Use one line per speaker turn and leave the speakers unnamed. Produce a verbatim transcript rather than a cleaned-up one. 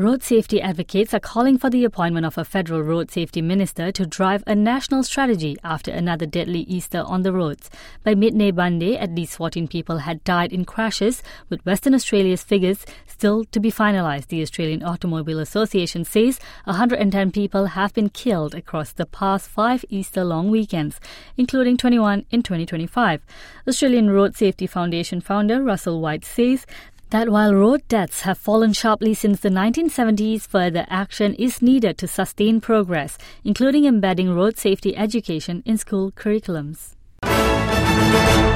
Road safety advocates are calling for the appointment of a federal road safety minister to drive a national strategy after another deadly Easter on the roads. By midday Monday, at least fourteen people had died in crashes, with Western Australia's figures still to be finalised. The Australian Automobile Association says one hundred ten people have been killed across the past five Easter long weekends, including twenty-one in twenty twenty-five. Australian Road Safety Foundation founder Russell White says that while road deaths have fallen sharply since the nineteen seventies, further action is needed to sustain progress, including embedding road safety education in school curriculums.